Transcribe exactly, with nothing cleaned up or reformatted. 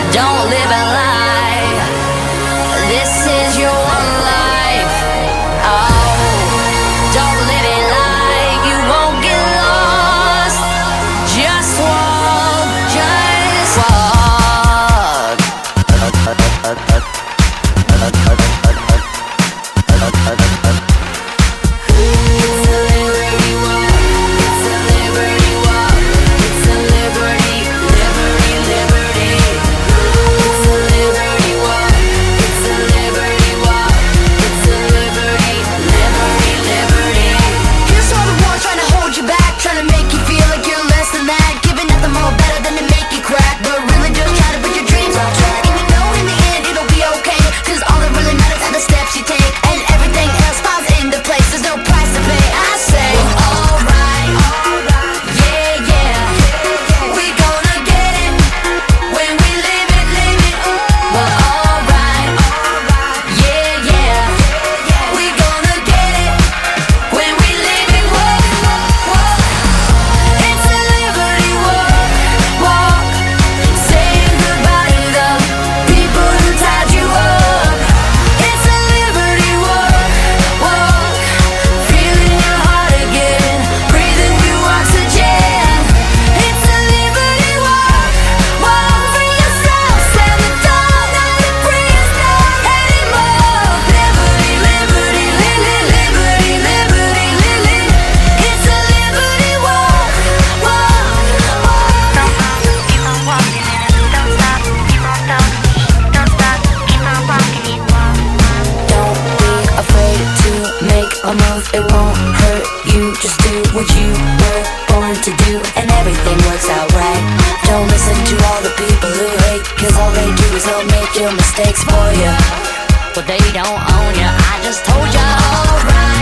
Don't live a lie. This is your one life. Oh, don't live it like you won't get lost. Just walk, just walk. It's a liberty walk. It's a liberty walk. It's a liberty, liberty, liberty. It's a liberty walk. It's a liberty walk. It's a liberty, liberty, liberty. Here's all the ones trying to hold you back, trying to make you feel like you're less than that, giving nothing more better than to make you crack, but really just trying to put your dreams on track. And you know in the end it'll be okay, cause all that really matters are the steps you take, and everything else falls into place. There's no price to pay. I say we're alright, yeah, yeah. We gonna get it when we live it, live it. We're alright, yeah, yeah. We gonna get it when we live it. Whoa, whoa. It's a liberty walk, walk. Saying goodbye to the people who tied you up. It's a liberty walk, walk. Feeling your heart again, breathing new oxygen. It's a liberty walk, walk. Free yourself, slam the door, not to free yourself anymore. Liberty, liberty, li- li- liberty, liberty, li- li- It's a liberty walk, walk, walk. Don't stop, keep on walking in it. Don't stop, keep on talking. Don't stop, keep on walking it. Don't be afraid to make a move. It won't hurt you. Just do what you were born to do, and everything works out right. Don't listen to all the people who hate, cause all they do is they'll make your mistakes for you, but they don't own you. I just told you, alright.